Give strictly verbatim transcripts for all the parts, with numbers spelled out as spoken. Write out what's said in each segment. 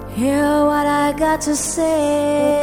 Hear what I got to say.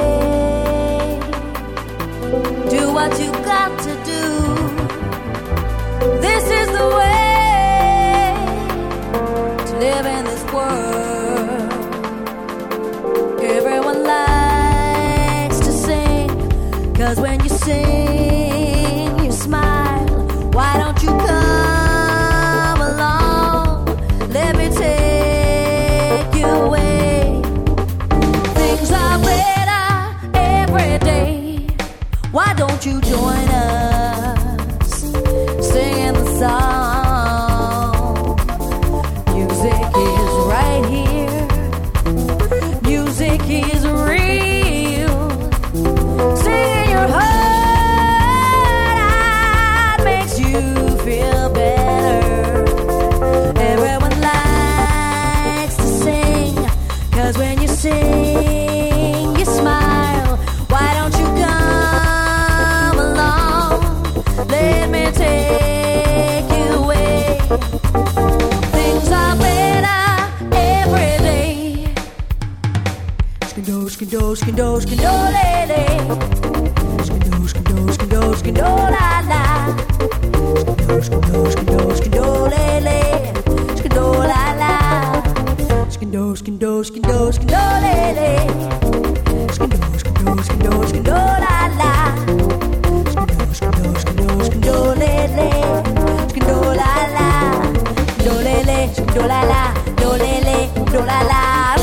Do what you got to do. This is the way to live in this world. Everyone likes to sing, 'cause when you sing, you smile. Why don't you come along? Let me take you away. Things are better every day. Why don't you join us singing the song? Music is right here. Music is real. Singing your heart out makes you feel better. Everyone likes to sing, 'cause when you sing, you smile. Why don't you come along? Let me take you away. Things are better every day. Skindo, skindo, skindo, skindo, lele. Skindo, skindo, skindo, skindo, la la. Skindo, skindo, skindo, skindo, lele. Skindo, la la. Skindo, skindo, skindo, skindo, lele. Skindo, skindo, skindo, skindo, la la. Skindo, skindo, skindo, skindo, lele. Skindo, la la. Skindo, lele, skindo, la la. Do lele, do la la.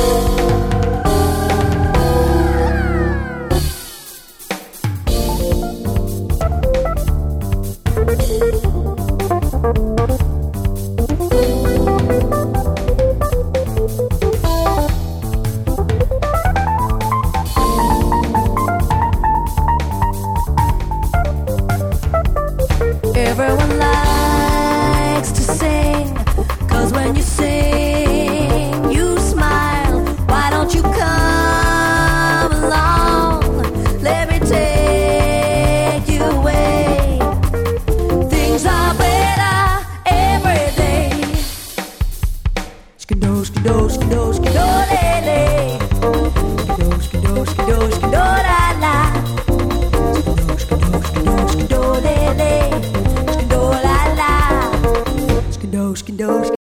Everyone likes to sing, 'cause when you sing, you smile. Why don't you come along? Let me take you away. Things are better every day. Skindo, skindo, skindo, skindo, lele. Skindo, skindo, skindo, skindo, la la. Skindo, skindo, skindo, skindo, lele. Skindo, skindo, skindo,